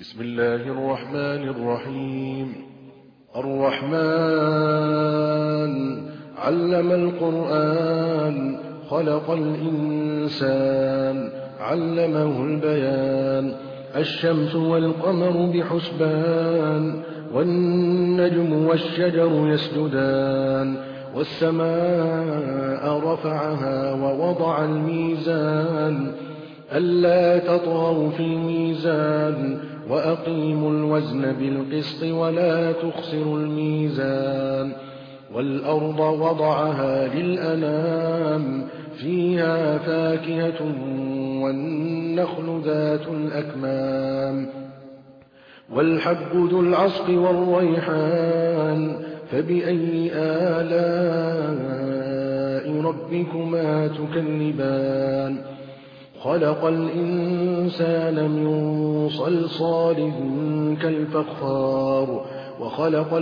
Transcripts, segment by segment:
بسم الله الرحمن الرحيم. الرحمن علم القرآن خلق الإنسان علمه البيان. الشمس والقمر بحسبان والنجم والشجر يسجدان والسماء رفعها ووضع الميزان ألا تطغوا في الميزان وأقيموا الوزن بالقسط ولا تخسروا الميزان. والأرض وضعها للأنام فيها فاكهة والنخل ذات الأكمام والحب ذو العصف والريحان فبأي آلاء ربكما تكذبان. خلق الإنسان من صلصال كالفخار وخلق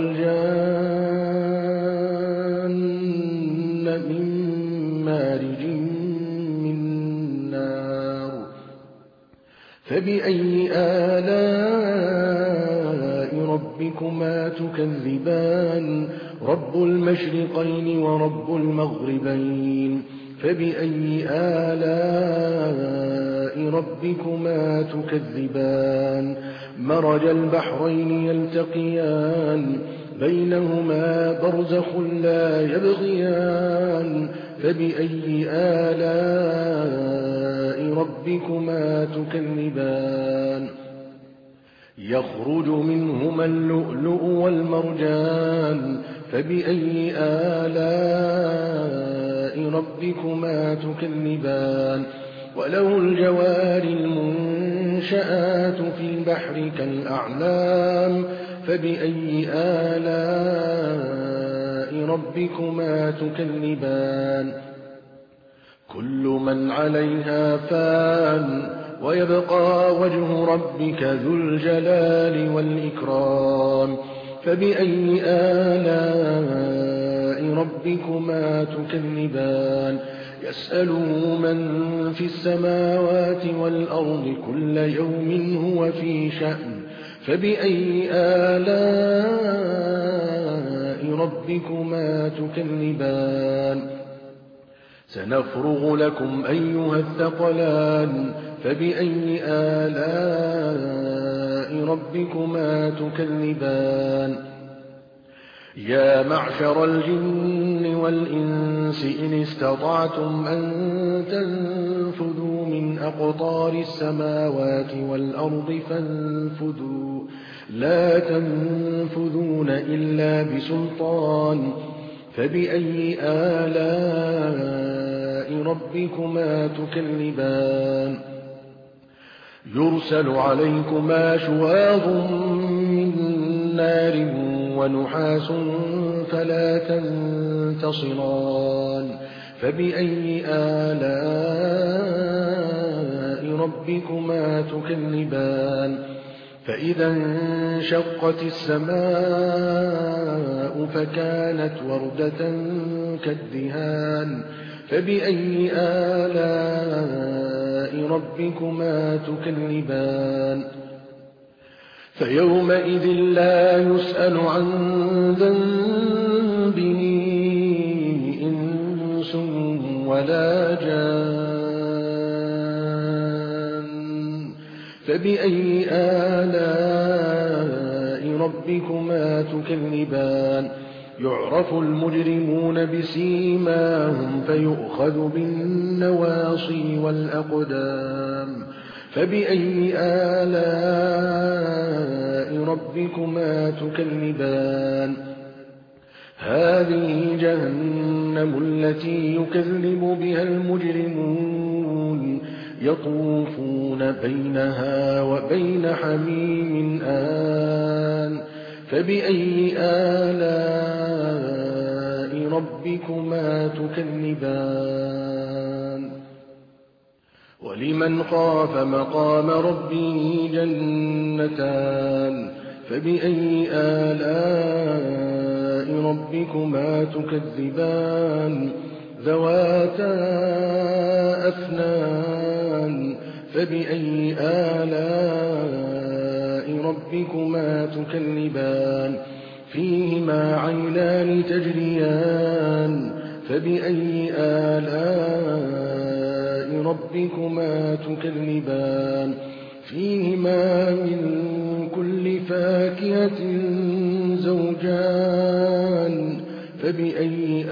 الجان من مارج من نار فبأي آلاء ربكما تكذبان. رب المشرقين ورب المغربين فبأي آلاء ربكما تكذبان. مرج البحرين يلتقيان بينهما برزخ لا يبغيان فبأي آلاء ربكما تكذبان. يخرج منهما اللؤلؤ والمرجان فبأي آلاء ربكما تكذبان. وله الجوار المنشآت في البحر كالأعلام فبأي آلاء ربكما تكذبان. كل من عليها فان ويبقى وجه ربك ذو الجلال والإكرام فبأي آلاء ربكما تكذبان. يسأله من في السماوات والأرض كل يوم هو في شأن فبأي آلاء ربكما تكذبان. سنفرغ لكم أيها الثقلان فبأي آلاء ربكما تكذبان. يا معشر الجن والإنس إن استطعتم أن تنفذوا من أقطار السماوات والأرض فانفذوا لا تنفذون إلا بسلطان فبأي آلاء ربكما تكذبان. يرسل عليكما شواظ من نار ونحاس فلا تنتصران فبأي آلاء ربكما تكذبان. فإذا انشقت السماء فكانت وردة كالدهان فبأي آلاء ربكما تكذبان. فيومئذ لا يسأل عن ذنبه إنس ولا جان فبأي آلاء ربكما تكذبان. يعرف المجرمون بسيماهم فيؤخذ بالنواصي والأقدام فبأي آلاء ربكما تكذبان. هذه جهنم التي يكذب بها المجرمون يطوفون بينها وبين حميم آن فبأي آلاء ربكما تكذبان. ولمن خاف مقام ربه جنتان فبأي آلاء ربكما تكذبان. ذواتا أفنان فبأي آلاء ربكما تكذبان فيهما عينان تجريان فبأي آلاء ربكما تكذبان فيهما من كل فاكهة زوجان فبأي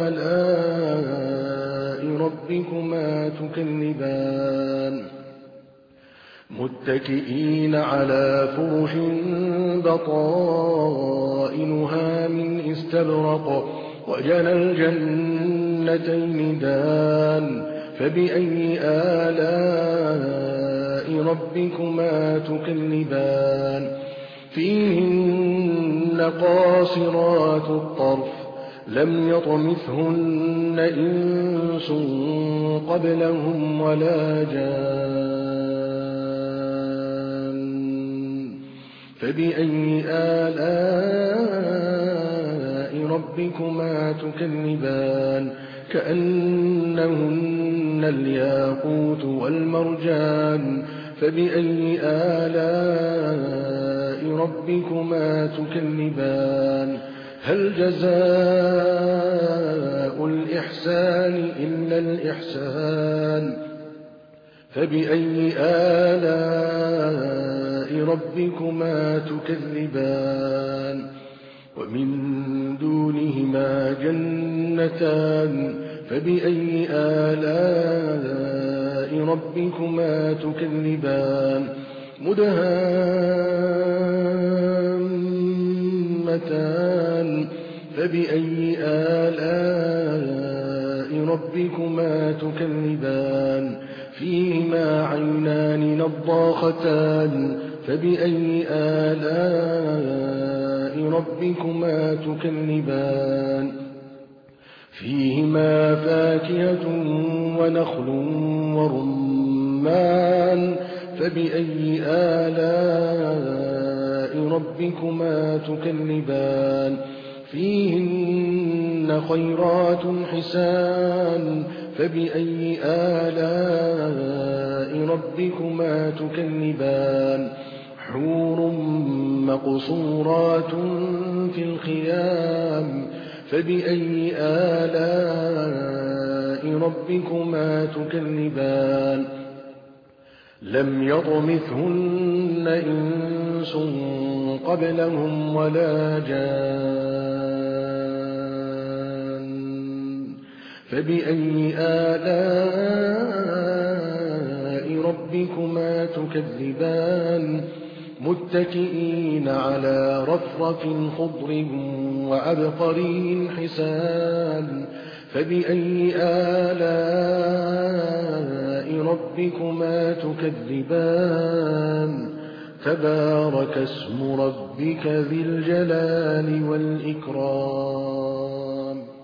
آلاء ربكما تكذبان متكئين على فرش بطائنها من استبرق وجنى الجنتين دان فبأي آلاء ربكما تكذبان فيهن قاصرات الطرف لم يطمثهن إنس قبلهم ولا جان فبأي آلاء ربكما تكذبان كأنهن الياقوت والمرجان فبأي آلاء ربكما تكذبان هل جزاء الإحسان إلا الإحسان فبأي آلاء ربكما تكذبان ومن دونهما جنتان فبأي آلاء ربكما تكذبان مدهامتان فبأي آلاء ربكما تكذبان فيهما عينان نضاختان فبأي آلاء ربكما تكذبان فيهما فاكهة ونخل ورمان فبأي آلاء ربكما تكذبان فيهن خيرات حسان فبأي آلاء ربكما تكذبان حور مقصورات في الخيام فبأي آلاء ربكما تكذبان لم يطمثهن إنس قبلهم ولا جان فبأي آلاء ربكما تكذبان متكئين على رفرف خضر وعبقري حسان فبأي آلاء ربكما تكذبان تبارك اسم ربك ذي الجلال والإكرام